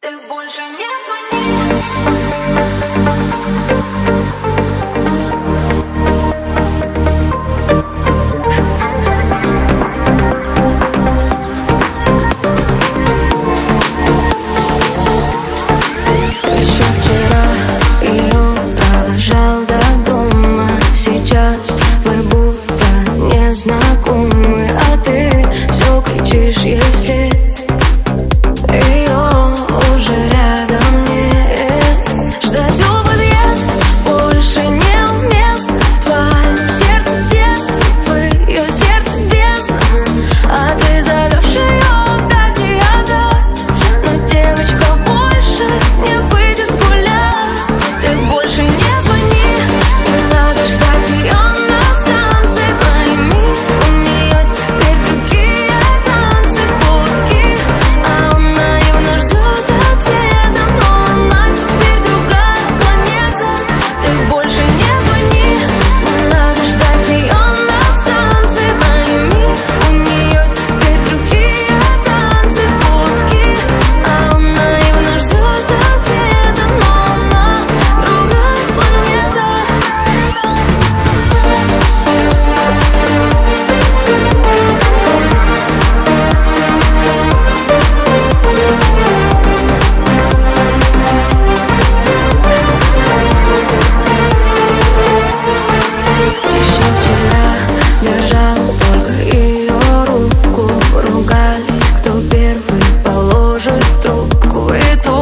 Ты больше не звони. Еще вчера ее провожал до дома. Сейчас вы будто не знакомы, а ты все кричишь ей вслед. Ее уже рядом нет. Ждать у подъезда больше неуместно. В твоем сердце детство, в ее сердце бездна. А ты зовешь ее опять и опять, но девочка больше не выйдет гулять. Ты больше не звони, не надо ждать ее на станции. Пойми, у нее теперь другие танцы, кутки, а он наивно ждет ответа, но она теперь другая планета. Ты больше не звони, не надо ждать ее на станции. Пойми, у нее теперь другие танцы, кутки, а он наивно ждет ответа, но она другая планета. Еще вчера держал только ее руку. Ругались, кто первый положит трубку. И тут